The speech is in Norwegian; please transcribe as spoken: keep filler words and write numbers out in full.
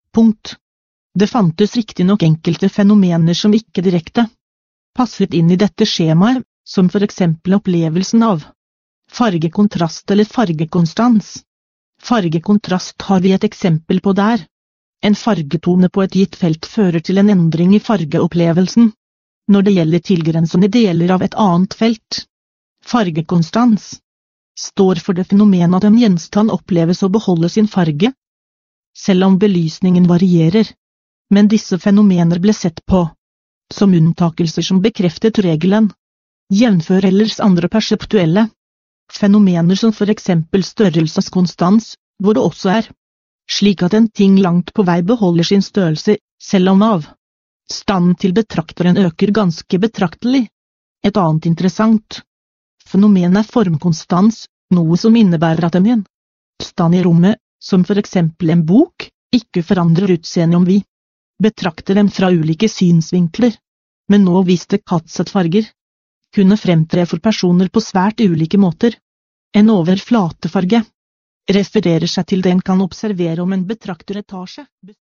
Punkt. Det fantes riktignok enkelte fenomener som ikke direkte passet inn i dette skjemaet, som for eksempel opplevelsen av fargekontrast eller fargekonstans. Fargekontrast har vi et eksempel på der. En fargetone på et gitt felt fører til en endring i fargeopplevelsen når det gjelder tilgrensende deler av et annet felt. Fargekonstans står for det fenomen at en gjenstand oppleves å beholde sin farge, selv om belysningen varierer. Men disse fenomener ble sett på som unntakelser som bekreftet regelen, jevnfør ellers andre perseptuelle fenomener som for eksempel størrelseskonstans, hvor det også er slik at en ting langt på vei beholder sin størrelse, selv om av stand til betrakteren øker ganske betraktelig. Et annet interessant fenomen er formkonstans, noe som innebærer at en gjenstand i rommet, som for eksempel en bok, ikke forandrer utseende om vi betrakter dem fra ulike synsvinkler, men nå viste Katzet farger kunne fremtre for personer på svært ulike måter. En overflatefarge refererer seg til den kan observere om en betrakter etasje.